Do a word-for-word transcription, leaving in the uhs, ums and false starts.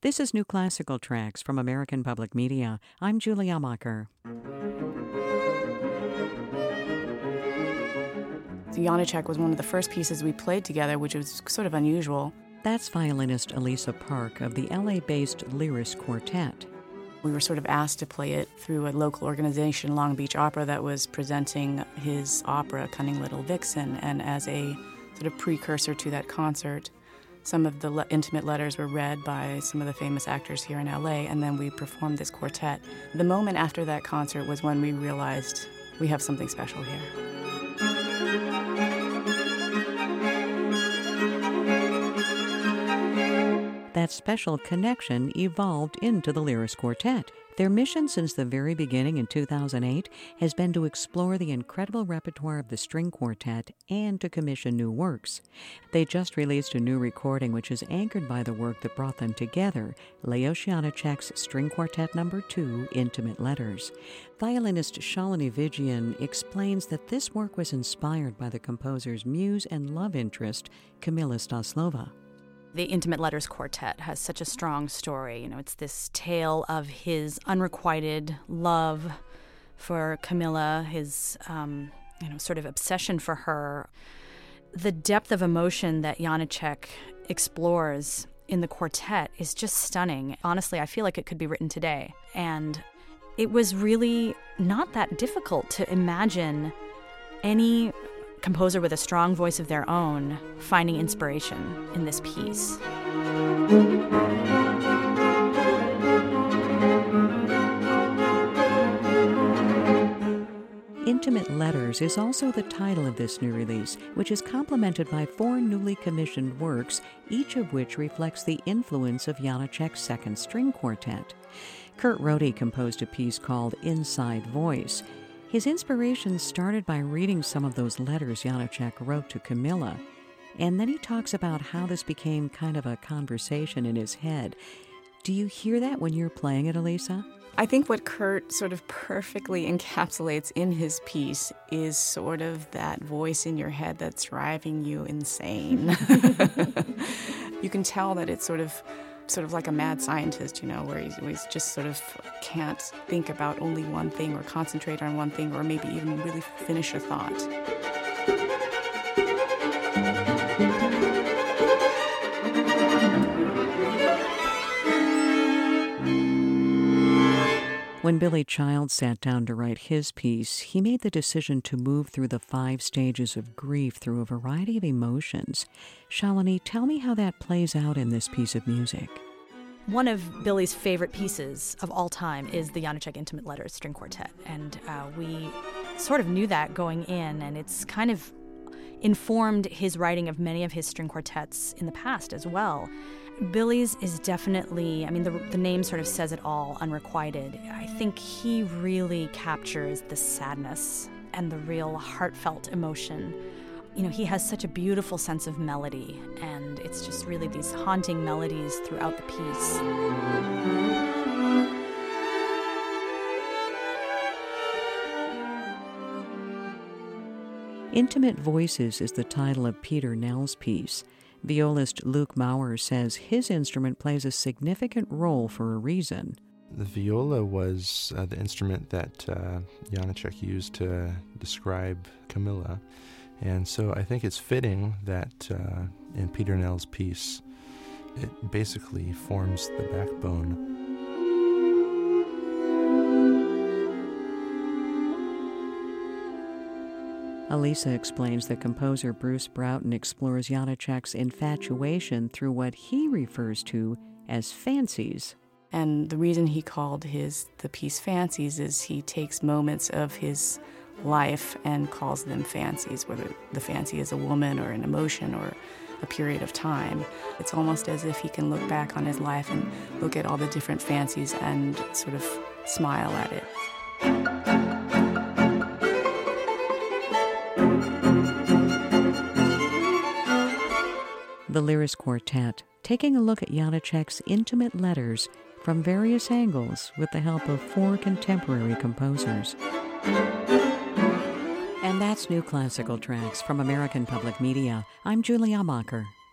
This is New Classical Tracks from American Public Media. I'm Julie Amacher. Janacek was one of the first pieces we played together, which was sort of unusual. That's violinist Elisa Park of the L A-based Lyris Quartet. We were sort of asked to play it through a local organization, Long Beach Opera, that was presenting his opera, Cunning Little Vixen, and as a sort of precursor to that concert, some of the le- intimate letters were read by some of the famous actors here in L A, and then we performed this quartet. The moment after that concert was when we realized we have something special here. That special connection evolved into the Lyris Quartet. Their mission since the very beginning in two thousand eight has been to explore the incredible repertoire of the string quartet and to commission new works. They just released a new recording which is anchored by the work that brought them together, Leos Janacek's String Quartet Number two, Intimate Letters. Violinist Shalini Vijayan explains that this work was inspired by the composer's muse and love interest, Kamila Staslova. The Intimate Letters Quartet has such a strong story. You know, it's this tale of his unrequited love for Kamila, his, um, you know, sort of obsession for her. The depth of emotion that Janacek explores in the quartet is just stunning. Honestly, I feel like it could be written today. And it was really not that difficult to imagine any composer with a strong voice of their own finding inspiration in this piece. Intimate Letters is also the title of this new release, which is complemented by four newly commissioned works, each of which reflects the influence of Janacek's second string quartet. Kurt Rohde composed a piece called Inside Voice. His inspiration started by reading some of those letters Janacek wrote to Kamila, and then he talks about how this became kind of a conversation in his head. Do you hear that when you're playing it, Elisa? I think what Kurt sort of perfectly encapsulates in his piece is sort of that voice in your head that's driving you insane. You can tell that it's sort of sort of like a mad scientist, you know, where he's, where he's just sort of can't think about only one thing or concentrate on one thing or maybe even really finish a thought. When Billy Childs sat down to write his piece, he made the decision to move through the five stages of grief through a variety of emotions. Shalini, tell me how that plays out in this piece of music. One of Billy's favorite pieces of all time is the Janacek Intimate Letters String Quartet, and uh, we sort of knew that going in, and it's kind of informed his writing of many of his string quartets in the past as well. Billy's is definitely, I mean, the, the name sort of says it all, unrequited. I think he really captures the sadness and the real heartfelt emotion. You know, he has such a beautiful sense of melody, and it's just really these haunting melodies throughout the piece. Intimate Voices is the title of Peter Nell's piece. Violist Luke Maurer says his instrument plays a significant role for a reason. The viola was uh, the instrument that uh, Janacek used to describe Kamila, and so I think it's fitting that uh, in Peter Nell's piece, it basically forms the backbone. Elisa explains that composer Bruce Broughton explores Janacek's infatuation through what he refers to as fancies. And the reason he called his the piece Fancies is he takes moments of his life and calls them fancies, whether the fancy is a woman or an emotion or a period of time. It's almost as if he can look back on his life and look at all the different fancies and sort of smile at it. The Lyris Quartet, taking a look at Janacek's intimate letters from various angles with the help of four contemporary composers. And that's New Classical Tracks from American Public Media. I'm Julie Amacher.